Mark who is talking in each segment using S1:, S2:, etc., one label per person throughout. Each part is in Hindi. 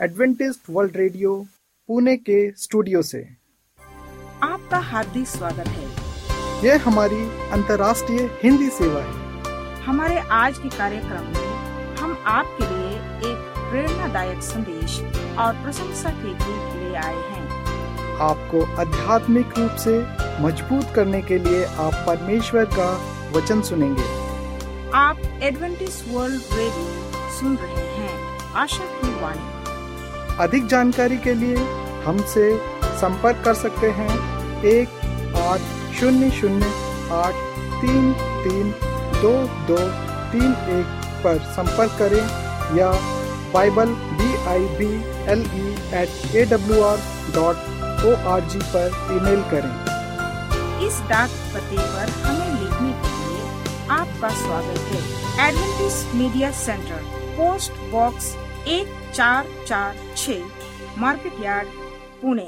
S1: एडवेंटिस्ट वर्ल्ड रेडियो पुणे के स्टूडियो से
S2: आपका हार्दिक स्वागत है।
S1: यह हमारी अंतर्राष्ट्रीय हिंदी सेवा है।
S2: हमारे आज के कार्यक्रम में हम आपके लिए एक प्रेरणादायक संदेश और प्रशंसा के गीत ले आए हैं।
S1: आपको आध्यात्मिक रूप से मजबूत करने के लिए आप परमेश्वर का वचन सुनेंगे।
S2: आप एडवेंटिस्ट वर्ल्ड रेडियो सुन रहे हैं, आशा की वाणी।
S1: अधिक जानकारी के लिए हमसे संपर्क कर सकते हैं 1-800-833-2231 पर संपर्क करें या bible@awr.org पर ईमेल करें।
S2: इस डाक पते पर हमें लिखने के लिए आपका स्वागत है। Adventist media centre, post box 1446, market yard, Pune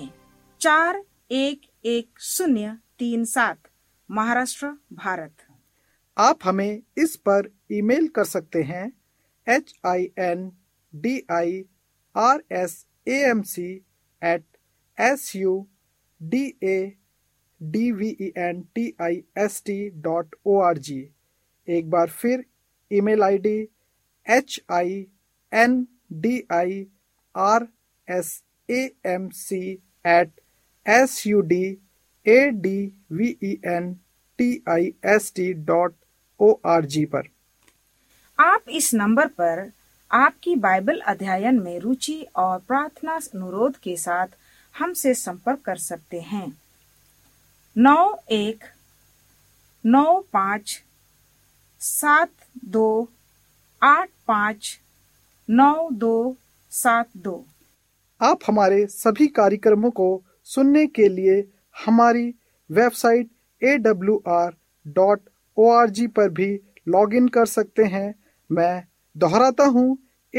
S2: 411037, Maharashtra, Bharat.
S1: आप हमें इस पर ईमेल कर सकते हैं hindirsamc@sudaventist.org। एक बार फिर ईमेल आईडी hindirsamc@sudaventist.org पर।
S2: आप इस नंबर पर आपकी बाइबल अध्ययन में रुचि और प्रार्थना अनुरोध के साथ हमसे संपर्क कर सकते हैं। 919572859272।
S1: आप हमारे सभी कार्यक्रमों को सुनने के लिए हमारी वेबसाइट awr.org पर भी लॉगिन कर सकते हैं। मैं दोहराता हूँ,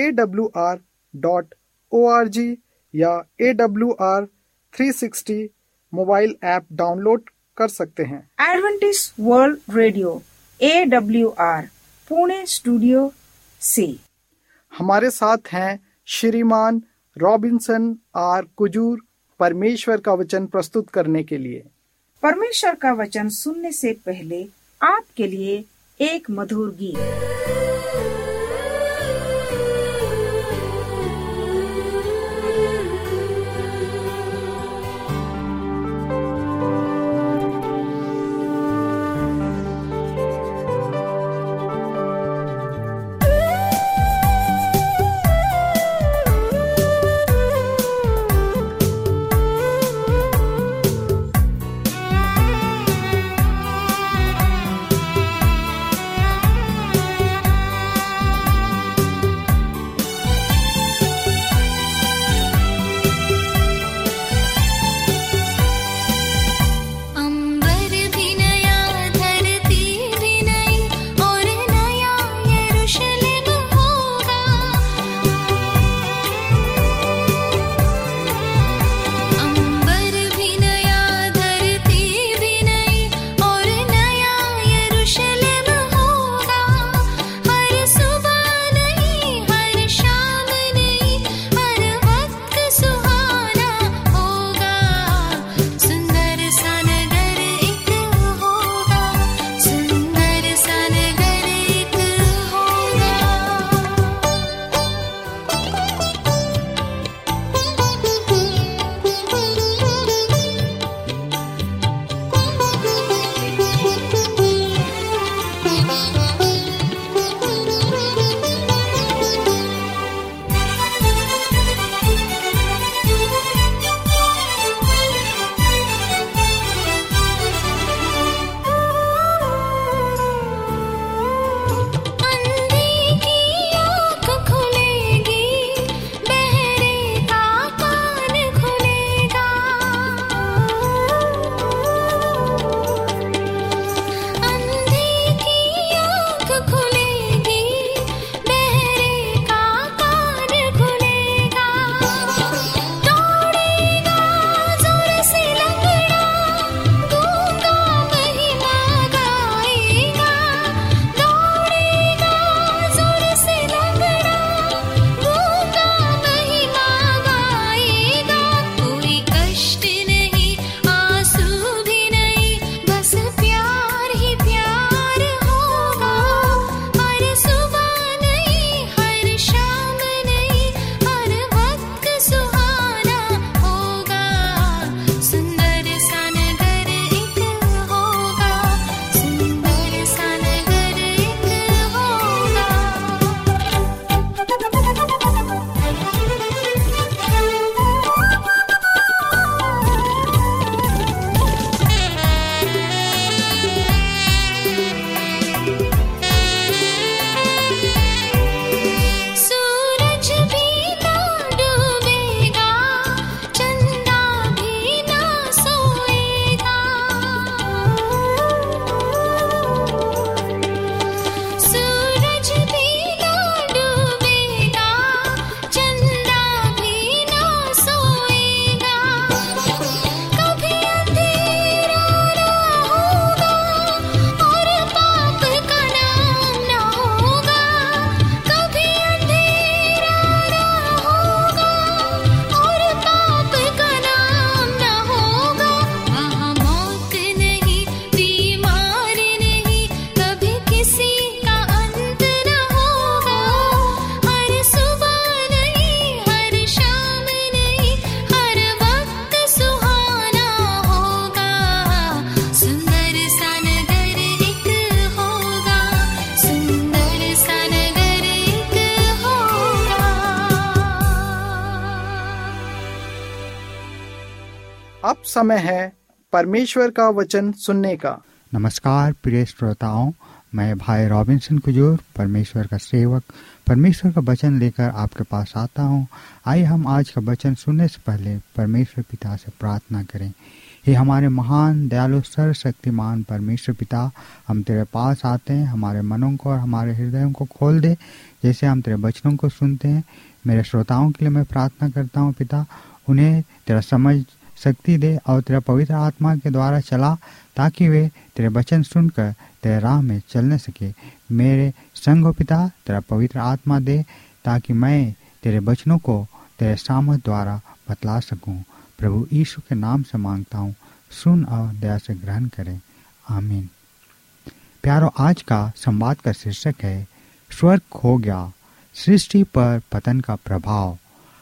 S1: awr.org या AWR 360 मोबाइल ऐप डाउनलोड कर सकते हैं।
S2: Adventist world radio AWR Pune studio से
S1: हमारे साथ हैं श्रीमान रॉबिन्सन आर कुजूर, परमेश्वर का वचन प्रस्तुत करने के लिए।
S2: परमेश्वर का वचन सुनने से पहले आपके लिए एक मधुर गीत।
S1: अब समय है परमेश्वर का वचन सुनने का।
S3: नमस्कार प्रिय श्रोताओं, मैं भाई रॉबिन्सन कुजूर, परमेश्वर का सेवक, परमेश्वर का वचन लेकर आपके पास आता हूँ। आइए हम आज का वचन सुनने से पहले परमेश्वर पिता से प्रार्थना करें। हे हमारे महान दयालु सर्वशक्तिमान परमेश्वर पिता, हम तेरे पास आते हैं। हमारे मनों को और हमारे हृदयों को खोल दे, जैसे हम तेरे वचनों को सुनते हैं। मेरे श्रोताओं के लिए मैं प्रार्थना करता हूँ पिता, उन्हें तेरा समझ शक्ति दे और तेरा पवित्र आत्मा के द्वारा चला, ताकि वे तेरे वचन सुनकर तेरे राह में चलने सके। मेरे संग हो पिता, तेरा पवित्र आत्मा दे, ताकि मैं तेरे वचनों को तेरे सामर्थ द्वारा बतला सकूं। प्रभु यीशु के नाम से मांगता हूँ, सुन और दया से ग्रहण करें, आमीन। प्यारो, आज का संवाद का शीर्षक है स्वर्ग खो गया, सृष्टि पर पतन का प्रभाव।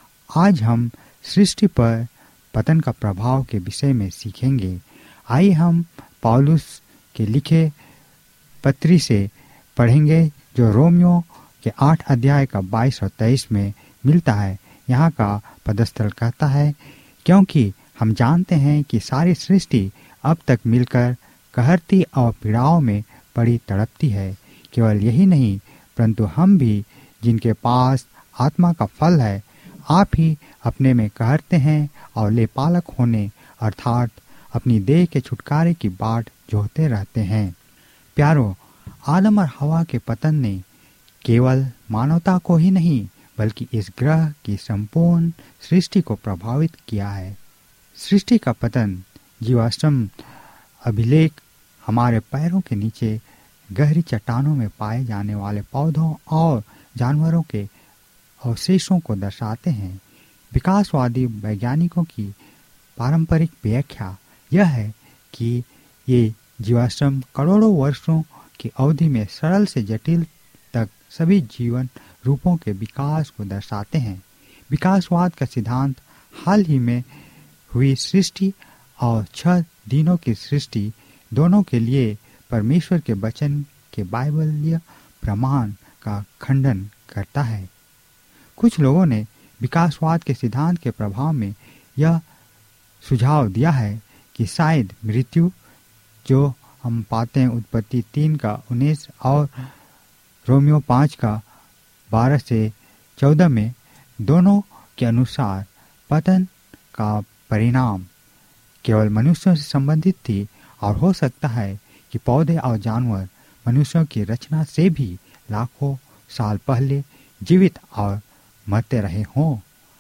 S3: आज हम सृष्टि पर पतन का प्रभाव के विषय में सीखेंगे। आइए हम पौलुस के लिखे पत्री से पढ़ेंगे, जो रोमियो के 8 अध्याय का 22 और 23 में मिलता है। यहाँ का पदस्थल कहता है, क्योंकि हम जानते हैं कि सारी सृष्टि अब तक मिलकर कहरती और पीड़ाओं में पड़ी तड़पती है। केवल यही नहीं, परंतु हम भी, जिनके पास आत्मा का फल है, आप ही अपने में कहरते हैं और लेपालक होने अर्थात अपनी देह के छुटकारे की बाट जोहते रहते हैं। प्यारो, आदम और हवा के पतन ने केवल मानवता को ही नहीं, बल्कि इस ग्रह की संपूर्ण सृष्टि को प्रभावित किया है। सृष्टि का पतन जीवाश्म अभिलेख हमारे पैरों के नीचे गहरी चट्टानों में पाए जाने वाले पौधों और जानवरों के अवशेषों को दर्शाते हैं। विकासवादी वैज्ञानिकों की पारंपरिक व्याख्या यह है कि ये जीवाश्म करोड़ों वर्षों की अवधि में सरल से जटिल तक सभी जीवन रूपों के विकास को दर्शाते हैं। विकासवाद का सिद्धांत हाल ही में हुई सृष्टि और 6 दिनों की सृष्टि दोनों के लिए परमेश्वर के वचन के बाइबलीय प्रमाण का खंडन करता है। कुछ लोगों ने विकासवाद के सिद्धांत के प्रभाव में यह सुझाव दिया है कि शायद मृत्यु, जो हम पाते हैं उत्पत्ति 3 का 19 और रोमियो 5 का 12 से 14 में, दोनों के अनुसार पतन का परिणाम केवल मनुष्यों से संबंधित थी, और हो सकता है कि पौधे और जानवर मनुष्यों की रचना से भी लाखों साल पहले जीवित और मरते रहे हों।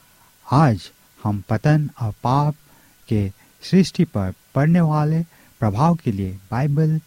S3: आज हम पतन और पाप के सृष्टि पर पड़ने वाले प्रभाव के लिए बाइबल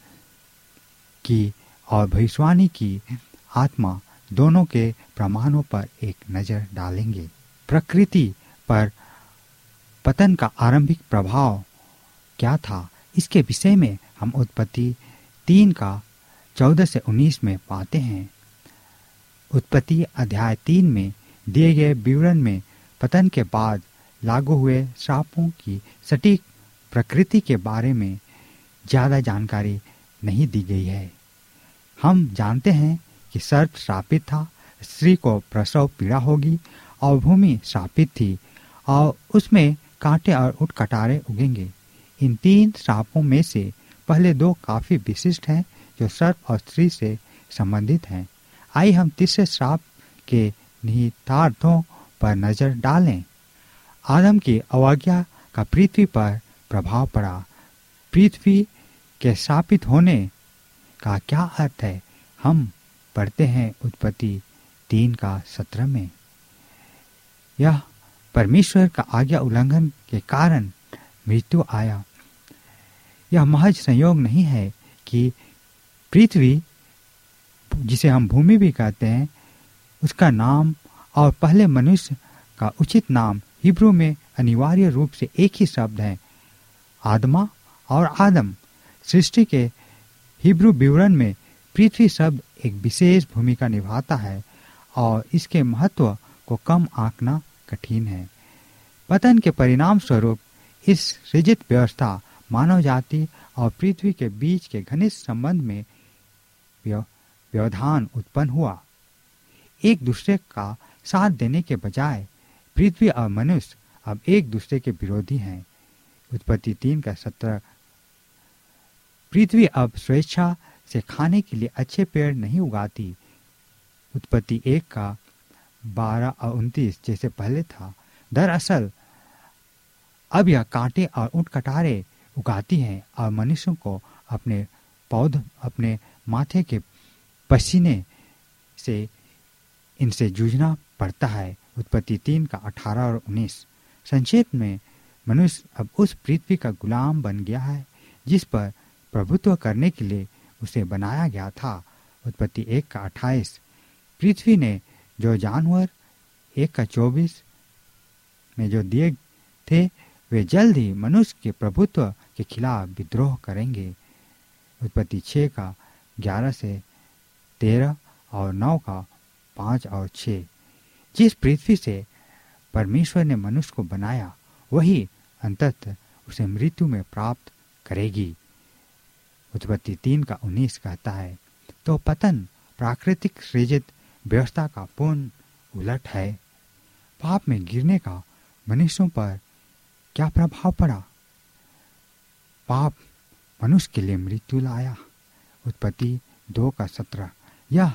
S3: की और भविष्यवाणी की आत्मा दोनों के प्रमाणों पर एक नजर डालेंगे। प्रकृति पर पतन का आरंभिक प्रभाव क्या था, इसके विषय में हम उत्पत्ति 3 का 14 से 19 में पाते हैं। उत्पत्ति अध्याय 3 में दिए गए विवरण में पतन के बाद लागू हुए श्रापों की सटीक प्रकृति के बारे में ज्यादा जानकारी नहीं दी गई है। हम जानते हैं कि सर्प श्रापित था, स्त्री को प्रसव पीड़ा होगी, और भूमि श्रापित थी और उसमें कांटे और उटकटारे उगेंगे। इन 3 श्रापों में से पहले 2 काफी विशिष्ट हैं, जो सर्प और स्त्री से संबंधित हैं। आइए हम तीसरे श्राप के निहितार्थों पर नजर डालें। आदम की अवज्ञा का पृथ्वी पर प्रभाव पड़ा। पृथ्वी के शापित होने का क्या अर्थ है, हम पढ़ते हैं उत्पत्ति 3 का 17 में। यह परमेश्वर का आज्ञा उल्लंघन के कारण मृत्यु आया। यह महज संयोग नहीं है कि पृथ्वी, जिसे हम भूमि भी कहते हैं, उसका नाम और पहले मनुष्य का उचित नाम हिब्रू में अनिवार्य रूप से एक ही शब्द है, आदमा और आदम। सृष्टि के हिब्रू विवरण में पृथ्वी शब्द एक विशेष भूमिका निभाता है और इसके महत्व को कम आंकना कठिन है। पतन के परिणाम स्वरूप इस सृजित व्यवस्था, मानव जाति और पृथ्वी के बीच के घनिष्ठ संबंध में व्यवधान उत्पन्न हुआ। एक दूसरे का साथ देने के बजाय पृथ्वी और मनुष्य अब एक दूसरे के विरोधी हैं। उत्पत्ति 3:17। पृथ्वी अब स्वेच्छा से खाने के लिए अच्छे पेड़ नहीं उगाती। उत्पत्ति 1:12 और 29 जैसे पहले था। दरअसल अब यह कांटे और ऊंट कटारे उगाती हैं और मनुष्यों को अपने माथे के पसीने से इनसे जूझना पड़ता है। उत्पत्ति 3:18 और 19। संक्षेप में मनुष्य अब उस पृथ्वी का गुलाम बन गया है जिस पर प्रभुत्व करने के लिए उसे बनाया गया था। उत्पत्ति 1:28। पृथ्वी ने जो जानवर 1:24 में जो दिए थे वे जल्द ही मनुष्य के प्रभुत्व के खिलाफ विद्रोह करेंगे। उत्पत्ति 6:11 से 13 और 9:5 और 6। जिस पृथ्वी से परमेश्वर ने मनुष्य को बनाया वही अंततः उसे मृत्यु में प्राप्त करेगी। उत्पत्ति 3:19 कहता है, तो पतन प्राकृतिक सृजित व्यवस्था का पूर्ण उलट है। पाप में गिरने का मनुष्यों पर क्या प्रभाव पड़ा? पाप मनुष्य के लिए मृत्यु लाया। उत्पत्ति 2:17। यह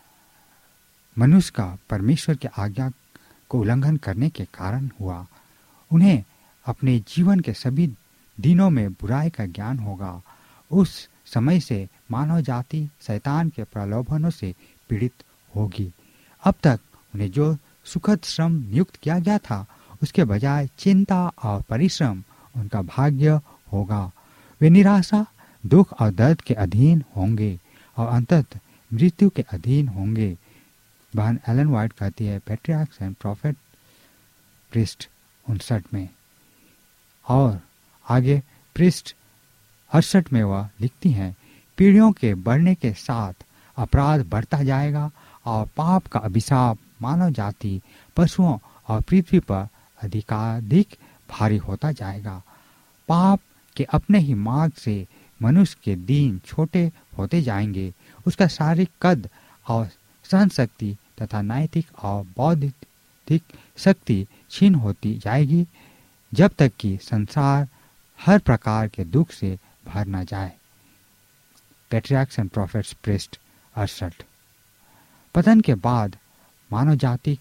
S3: मनुष्य का परमेश्वर की आज्ञा को उल्लंघन करने के कारण हुआ। उन्हें अपने जीवन के सभी दिनों में बुराई का ज्ञान होगा। उस समय से मानव जाति शैतान के प्रलोभनों से पीड़ित होगी। अब तक उन्हें जो सुखद श्रम नियुक्त किया गया था उसके बजाय चिंता और परिश्रम उनका भाग्य होगा। वे निराशा, दुख और दर्द के अधीन होंगे और अंततः मृत्यु के अधीन होंगे। बहन एलन व्हाइट कहती है पैट्रियार्क्स एंड प्रॉफिट पृष्ठ 59 में। और आगे पृष्ठ 68 में वह लिखती हैं, पीढ़ियों के बढ़ने के साथ अपराध बढ़ता जाएगा और पाप का अभिशाप मानव जाति, पशुओं और पृथ्वी पर अधिकाधिक भारी होता जाएगा। पाप के अपने ही मार्ग से मनुष्य के दिन छोटे होते जाएंगे। उसका शारीरिक कद और सहन शक्ति तथा नैतिक और बौद्धिक शक्ति क्षीण होती जाएगी जब तक कि संसार हर प्रकार के दुख से भर न जाए। पैट्रियार्क्स एंड प्रॉफिट्स पृष्ठ 68। पतन के बाद मानव जाति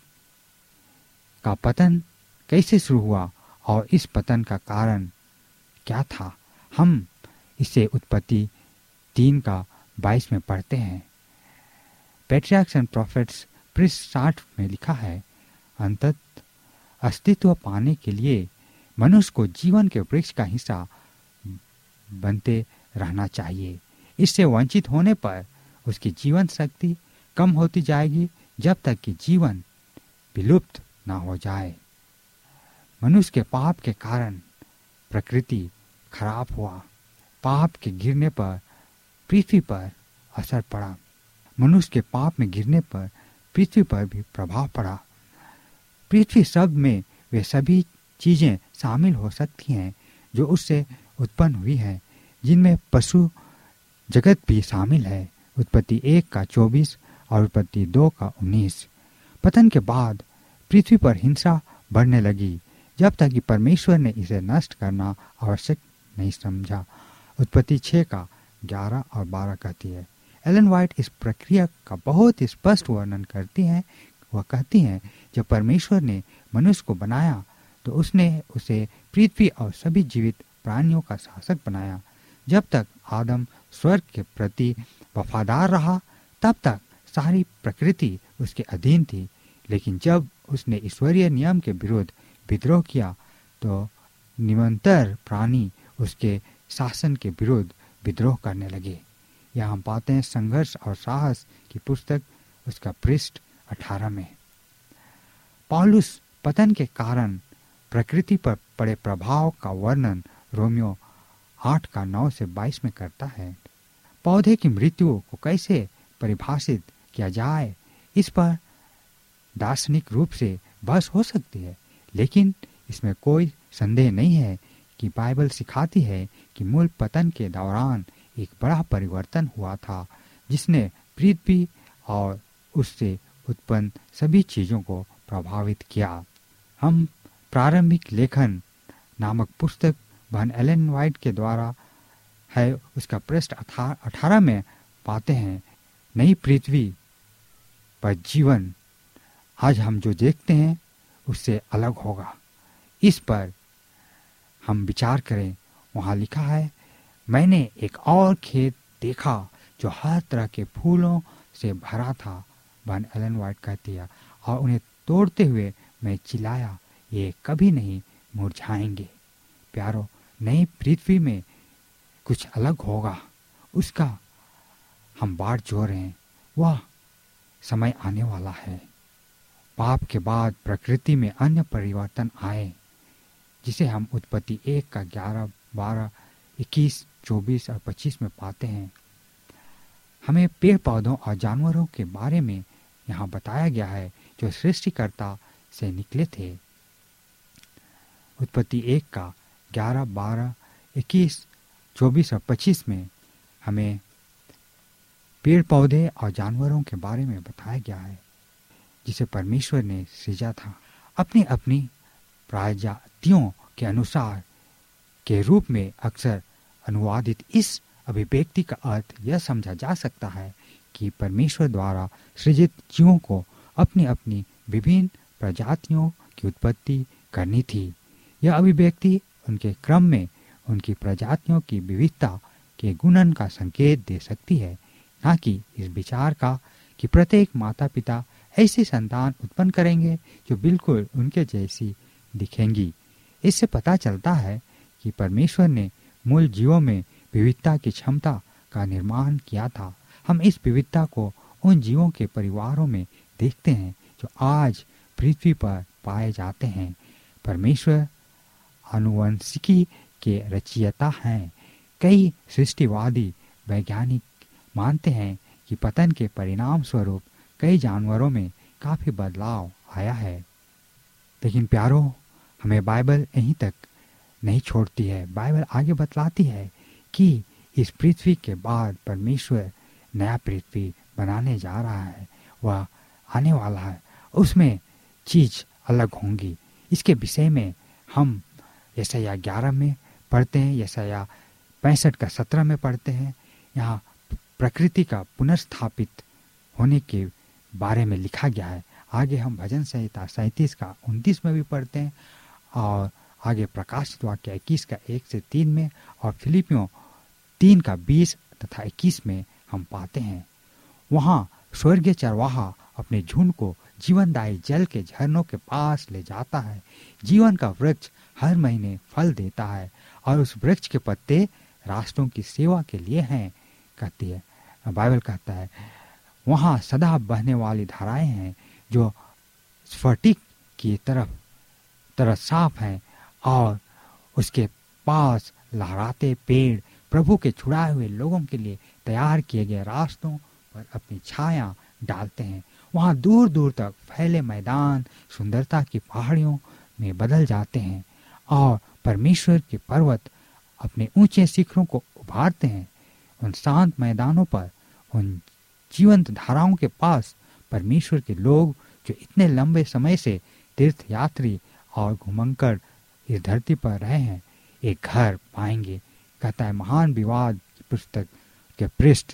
S3: का पतन कैसे शुरू हुआ और इस पतन का कारण क्या था, हम इसे उत्पत्ति 3:22 में पढ़ते हैं। पैट्रियार्क्स एंड प्रॉफिट्स पृष्ठ 60 में लिखा है, अंततः अस्तित्व पाने के लिए मनुष्य को जीवन के वृक्ष का हिस्सा बनते रहना चाहिए। इससे वंचित होने पर उसकी जीवन शक्ति कम होती जाएगी जब तक कि जीवन विलुप्त न हो जाए। मनुष्य के पाप के कारण प्रकृति खराब हुआ। पाप के गिरने पर पृथ्वी पर असर पड़ा। मनुष्य के पाप में गिरने पर पृथ्वी पर भी प्रभाव पड़ा। पृथ्वी शब्द में वे सभी चीजें शामिल हो सकती हैं जो उससे उत्पन्न हुई हैं, जिनमें पशु जगत भी शामिल है। उत्पत्ति 1:24 और उत्पत्ति 2:19। पतन के बाद पृथ्वी पर हिंसा बढ़ने लगी जब तक कि परमेश्वर ने इसे नष्ट करना आवश्यक नहीं समझा। उत्पत्ति 6:11 और 12 कहती है। एलन व्हाइट इस प्रक्रिया का बहुत स्पष्ट वर्णन करती हैं। वह कहती हैं, जब परमेश्वर ने मनुष्य को बनाया तो उसने उसे पृथ्वी और सभी जीवित प्राणियों का शासक बनाया। जब तक आदम स्वर्ग के प्रति वफादार रहा तब तक सारी प्रकृति उसके अधीन थी, लेकिन जब उसने ईश्वरीय नियम के विरुद्ध विद्रोह किया तो निरंतर प्राणी उसके शासन के विरुद्ध विद्रोह करने लगे। यह हम पाते हैं संघर्ष और साहस की पुस्तक उसका पृष्ठ 18 में। पौलुस पतन के कारण प्रकृति पर पड़े प्रभाव का वर्णन रोमियो 8:9 से 22 में करता है। पौधे की मृत्यु को कैसे परिभाषित किया जाए, इस पर दार्शनिक रूप से बहस हो सकती है, लेकिन इसमें कोई संदेह नहीं है कि बाइबल सिखाती है कि मूल पतन के दौरान एक बड़ा परिवर्तन हुआ था जिसने पृथ्वी और उससे उत्पन्न सभी चीजों को प्रभावित किया। हम प्रारंभिक लेखन नामक पुस्तक बहन एलेन वाइट के द्वारा है, उसका पृष्ठ 18 में पाते हैं, नई पृथ्वी पर जीवन आज हम जो देखते हैं उससे अलग होगा। इस पर हम विचार करें। वहाँ लिखा है, मैंने एक और खेत देखा जो हर तरह के फूलों से भरा था, बहन एलेन वाइट कहती है, और उन्हें तोड़ते हुए मैं चिल्लाया, ये कभी नहीं मुरझाएंगे। प्यारो, नई पृथ्वी में कुछ अलग होगा, उसका हम बाट जोड़ रहे हैं। वह समय आने वाला है। पाप के बाद प्रकृति में अन्य परिवर्तन आए, जिसे हम उत्पत्ति 1 का 11, 12, 21, 24 और 25 में पाते हैं। हमें पेड़ पौधों और जानवरों के बारे में यहाँ बताया गया है जो सृष्टिकर्ता से निकले थे। उत्पत्ति 1 का 11, 12, 21, 24 और 25 में हमें पेड़ पौधे और जानवरों के बारे में बताया गया है जिसे परमेश्वर ने सृजा था। अपनी अपनी प्रजातियों के अनुसार के रूप में अक्सर अनुवादित इस अभिव्यक्ति का अर्थ यह समझा जा सकता है कि परमेश्वर द्वारा सृजित जीवों को अपनी अपनी विभिन्न प्रजातियों की उत्पत्ति करनी थी। यह अभिव्यक्ति उनके क्रम में उनकी प्रजातियों की विविधता के गुणन का संकेत दे सकती है, न कि इस विचार का कि प्रत्येक माता पिता ऐसी संतान उत्पन्न करेंगे जो बिल्कुल उनके जैसी दिखेंगी। इससे पता चलता है कि परमेश्वर ने मूल जीवों में विविधता की क्षमता का निर्माण किया था। हम इस विविधता को उन जीवों के परिवारों में देखते हैं जो आज पृथ्वी पर पाए जाते हैं। परमेश्वर आनुवंशिकी के रचयिता हैं। कई सृष्टिवादी वैज्ञानिक मानते हैं कि पतन के परिणाम स्वरूप कई जानवरों में काफी बदलाव आया है। लेकिन प्यारो, हमें बाइबल यहीं तक नहीं छोड़ती है। बाइबल आगे बतलाती है कि इस पृथ्वी के बाद परमेश्वर नया पृथ्वी बनाने जा रहा है, वह आने वाला है, उसमें चीज अलग होंगी। इसके विषय में हम यशायाह 11 में पढ़ते हैं, यशायाह 65 का 17 में पढ़ते हैं। यहाँ प्रकृति का पुनर्स्थापित होने के बारे में लिखा गया है। आगे हम भजन संहिता 37 का 29 में भी पढ़ते हैं, और आगे प्रकाशित वाक्य 21 का 1 से 3 में, और फिलिपियों 3 का 20 तथा 21 में हम पाते हैं। वहाँ स्वर्गीय चरवाहा अपने झुंड को जीवनदायी जल के झरनों के पास ले जाता है। जीवन का वृक्ष हर महीने फल देता है, और उस वृक्ष के पत्ते राष्ट्रों की सेवा के लिए हैं, कहती है बाइबल। कहता है वहाँ सदा बहने वाली धाराएं हैं जो स्फटिक की तरह साफ हैं, और उसके पास लहराते पेड़ प्रभु के छुड़ाए हुए लोगों के लिए तैयार किए गए रास्तों पर अपनी छाया डालते हैं। वहाँ दूर दूर तक फैले मैदान सुंदरता की पहाड़ियों में बदल जाते हैं, और परमेश्वर के पर्वत अपने ऊंचे शिखरों को उभारते हैं। उन शांत मैदानों पर, उन जीवंत धाराओं के पास परमेश्वर के लोग जो इतने लंबे समय से तीर्थ यात्री और घुमंकर इस धरती पर रहे हैं, एक घर पाएंगे, कहता है महान विवाद की पुस्तक के पृष्ठ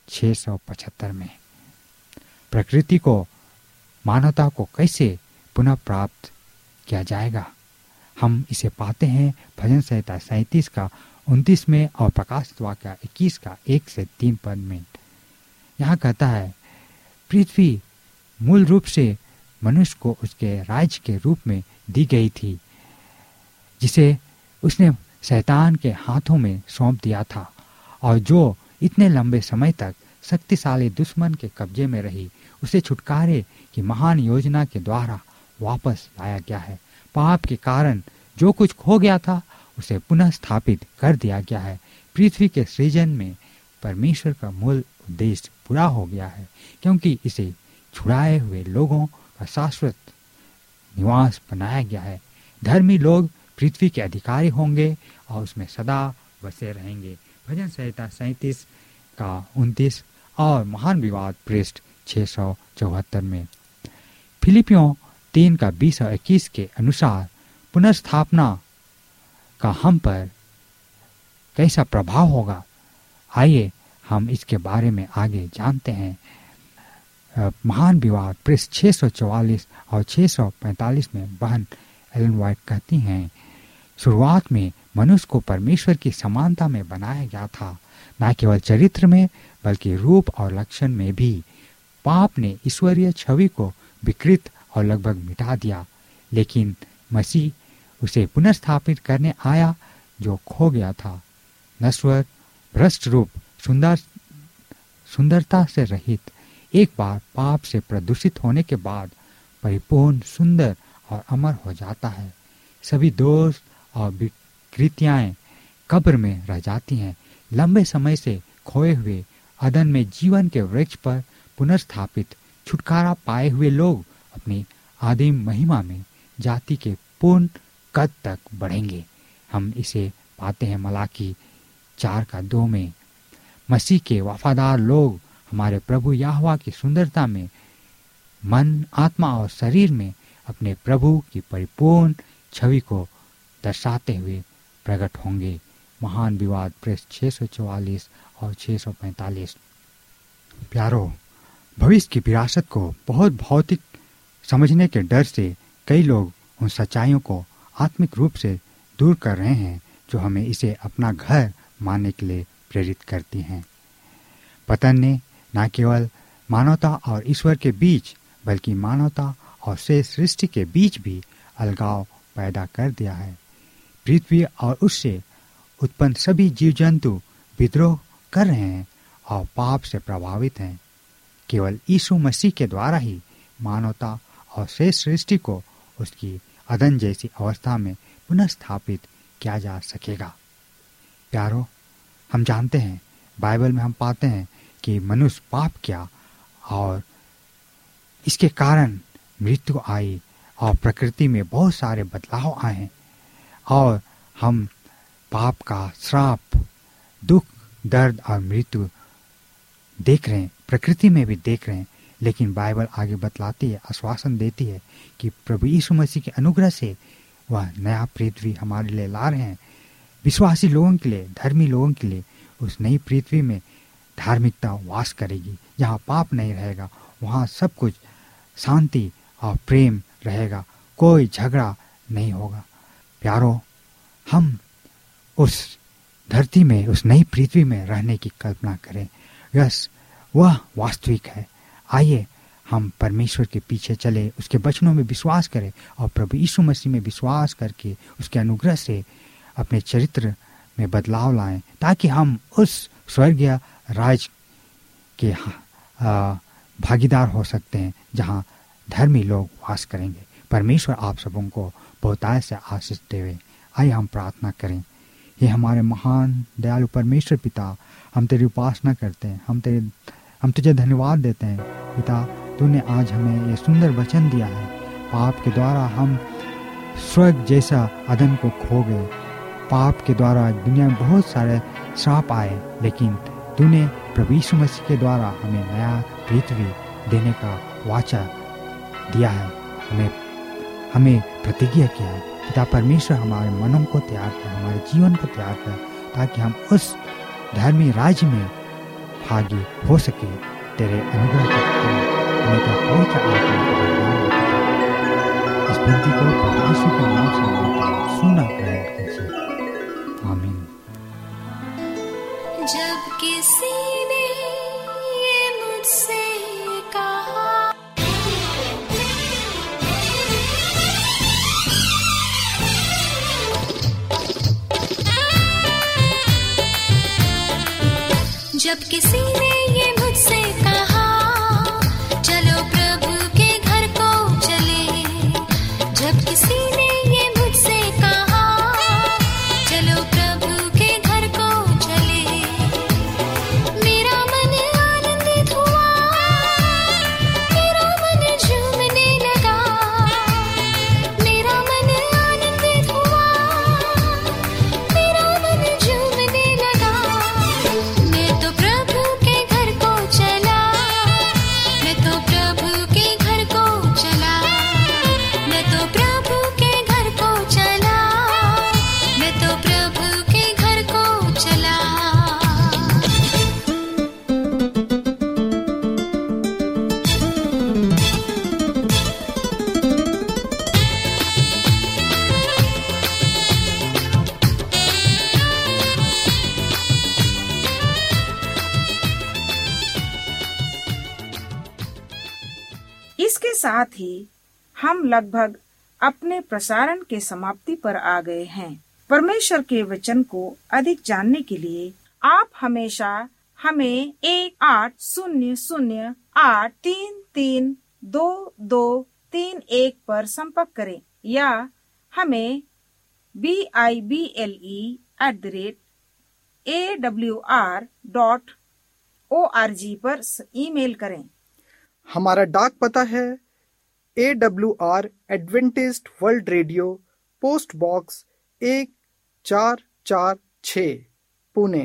S3: 675 में। प्रकृति को, मानवता को कैसे पुनः प्राप्त किया जाएगा, हम इसे पाते हैं भजन संहिता 37 का 29 में और प्रकाशित वाक्य 21 का 1 से 3 पद में। यहाँ कहता है पृथ्वी मूल रूप से मनुष्य को उसके राज्य के रूप में दी गई थी, जिसे उसने शैतान के हाथों में सौंप दिया था, और जो इतने लंबे समय तक शक्तिशाली दुश्मन के कब्जे में रही। उसे छुटकारे की महान योजना के द्वारा वापस लाया गया है। पाप के कारण जो कुछ खो गया था उसे पुनः स्थापित कर दिया गया है। पृथ्वी के सृजन में परमेश्वर का मूल उद्देश्य पूरा हो गया है, क्योंकि इसे छुड़ाए हुए लोगों का शाश्वत निवास बनाया गया है। धर्मी लोग पृथ्वी के अधिकारी होंगे और उसमें सदा बसे रहेंगे। भजन संहिता 37 का 29 और महान विवाद पृष्ठ 674 में। फिलिपियों 3 का 20 और 21 के अनुसार पुनर्स्थापना का हम पर कैसा प्रभाव होगा। आइए हम इसके बारे में आगे जानते हैं। महान विवाद पृष्ठ 644 और 645 में बहन एलन वाइट कहती हैं, शुरुआत में मनुष्य को परमेश्वर की समानता में बनाया गया था, न केवल चरित्र में बल्कि रूप और लक्षण में भी। पाप ने ईश्वरीय छवि को विकृत और लगभग मिटा दिया, लेकिन मसीह उसे पुनर्स्थापित करने आया जो खो गया था। नश्वर, भ्रष्ट रूप, सुंदरता से रहित, एक बार पाप से प्रदूषित होने के बाद परिपूर्ण, सुंदर और अमर हो जाता है। सभी दोष और विकृतियां कब्र में रह जाती हैं। लंबे समय से खोए हुए अदन में जीवन के वृक्ष पर पुनर्स्थापित छुटकारा पाए हुए लोग अपनी आदिम महिमा में जाति के पूर्ण कद तक बढ़ेंगे। हम इसे पाते हैं मलाकी 4:2 में। मसीह के वफादार लोग हमारे प्रभु यहोवा की सुंदरता में मन, आत्मा और शरीर में अपने प्रभु की परिपूर्ण छवि को दर्शाते हुए प्रकट होंगे। महान विवाद पृष्ठ 644 और 645। प्यारो, भविष्य की विरासत को बहुत भौतिक समझने के डर से कई लोग उन सच्चाइयों को आत्मिक रूप से दूर कर रहे हैं जो हमें इसे अपना घर मानने के लिए प्रेरित करती हैं। पतन ने न केवल मानवता और ईश्वर के बीच बल्कि मानवता और शेष सृष्टि के बीच भी अलगाव पैदा कर दिया है। पृथ्वी और उससे उत्पन्न सभी जीव जंतु विद्रोह कर रहे हैं और पाप से प्रभावित हैं। केवल यीशु मसीह के द्वारा ही मानवता और शेष सृष्टि को उसकी अदन जैसी अवस्था में पुनर्स्थापित किया जा सकेगा। प्यारो, हम जानते हैं, बाइबल में हम पाते हैं कि मनुष्य पाप किया और इसके कारण मृत्यु आई और प्रकृति में बहुत सारे बदलाव आए हैं और हम पाप का श्राप, दुख, दर्द और मृत्यु देख रहे हैं, प्रकृति में भी देख रहे हैं। लेकिन बाइबल आगे बतलाती है, आश्वासन देती है कि प्रभु यीशु मसीह के अनुग्रह से वह नया पृथ्वी हमारे लिए ला रहे हैं। विश्वासी लोगों के लिए, धर्मी लोगों के लिए उस नई पृथ्वी में धार्मिकता वास करेगी, जहाँ पाप नहीं रहेगा, वहाँ सब कुछ शांति और प्रेम रहेगा, कोई झगड़ा नहीं होगा। प्यारो, हम उस धरती में, उस नई पृथ्वी में रहने की कल्पना करें। यस, वह वास्तविक है। आइए हम परमेश्वर के पीछे चले, उसके वचनों में विश्वास करें और प्रभु यीशु मसीह में विश्वास करके उसके अनुग्रह से अपने चरित्र में बदलाव लाएं, ताकि हम उस स्वर्गीय राज के भागीदार हो सकते हैं जहां धर्मी लोग वास करेंगे। परमेश्वर आप सबों को बहुतायत से आशीष देवे। आइए हम प्रार्थना करें। ये हमारे महान दयालु परमेश्वर पिता, हम तेरी उपासना करते हैं, हम तुझे धन्यवाद देते हैं। पिता, तूने आज हमें ये सुंदर वचन दिया है। पाप के द्वारा हम स्वर्ग जैसा अदन को खो गए। पाप के द्वारा दुनिया में बहुत सारे श्राप आए, लेकिन तूने प्रभु यीशु मसीह के द्वारा हमें नया पृथ्वी देने का वाचा दिया है, हमें प्रतिज्ञा किया है। पिता परमेश्वर, हमारे मनों को तैयार कर, हमारे जीवन को तैयार कर, ताकि हम उस धर्मी राज्य में भागी हो सके। तेरे अनुग्रह के हमें तो पवित्र आत्मा का वरदान देता। इस विनती को प्रभु यीशु के नाम से मांगता हूं, सुना ग्रहण कीजिए। आमीन।
S4: जब किसी ने ये मुझसे कहा, जब किसी ने ये मुझसे कहा, चलो प्रभु के घर को चले। जब किसी ने ये मुझसे कहा, चलो प्रभु के घर को चले। मेरा मन आनंदित हुआ, मेरा मन झूमने लगा। मेरा मन आनंदित हुआ, मेरा मन झूमने लगा। मैं तो प्रभु के घर
S2: साथ ही हम लगभग अपने प्रसारण के समाप्ति पर आ गए हैं। परमेश्वर के वचन को अधिक जानने के लिए आप हमेशा हमें 1-800-833-2231 पर संपर्क करें या हमें bible@awr.org पर ईमेल करें।
S1: हमारा डाक पता है AWR Adventist world radio, post box 1446, Pune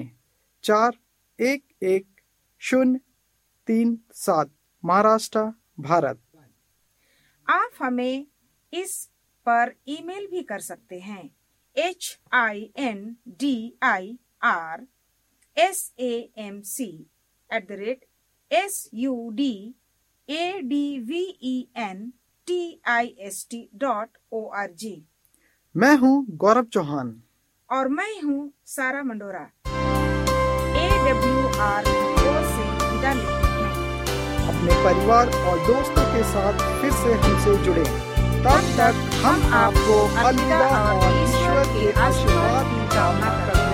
S1: 411037, Maharashtra, Bharat.
S2: आप हमें इस पर ईमेल भी कर सकते हैं। HINDIRSAMC@ADVENTIST.org।
S1: मैं हूँ गौरव चौहान
S2: और मैं हूँ सारा मंडोरा। AWR से विदा लेते हैं।
S1: अपने परिवार और दोस्तों के साथ फिर से हमसे जुड़े। तब तक हम आपको अलविदा और ईश्वर के आशीर्वाद की कामना करते हैं।